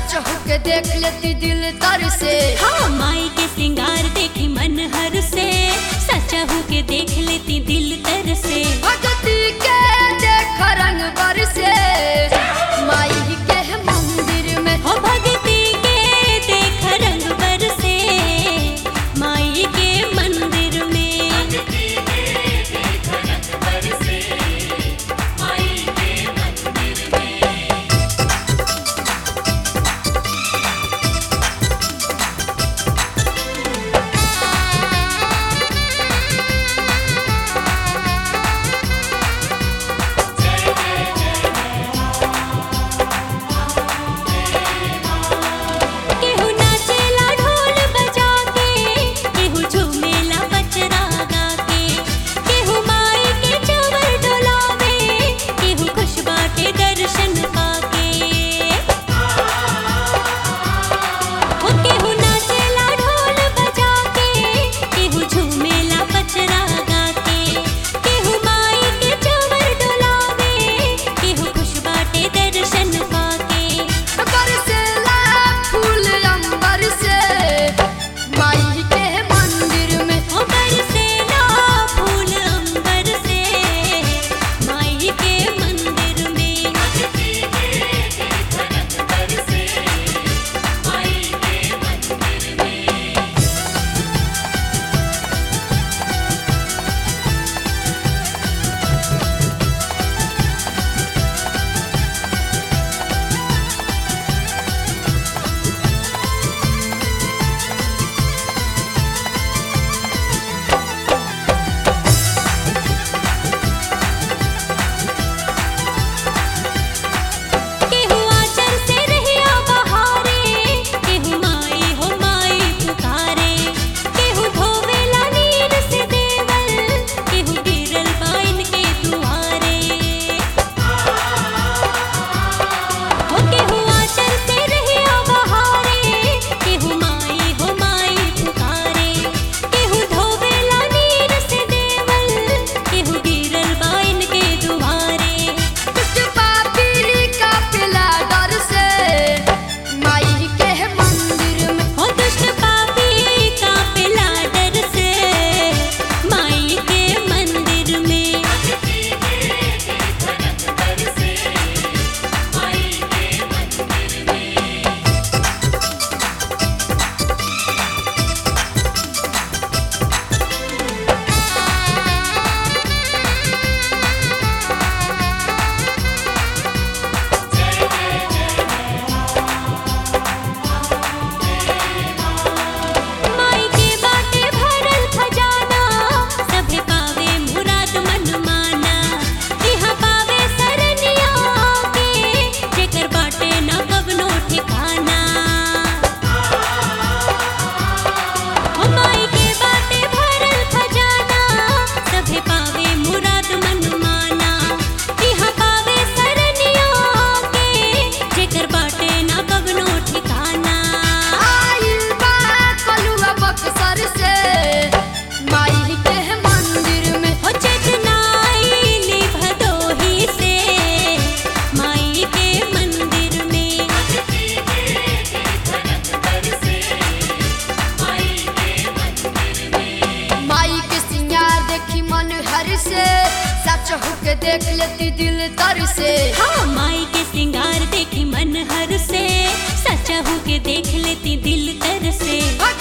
सच होके देख लेती दिल तर से। हाँ माई के सिंगार देखी मन हर से, सच्चा होके देख लेती दिल तर से। भगती के देख रंग बरसे माई के मंदिर में। हो भगती के देख रंग बरसे माई के मंदिर में। सच होके देख लेती दिल तर से। हाँ माई के सिंगार देखी मन हर से, सच्चा होके देख लेती दिल तर से।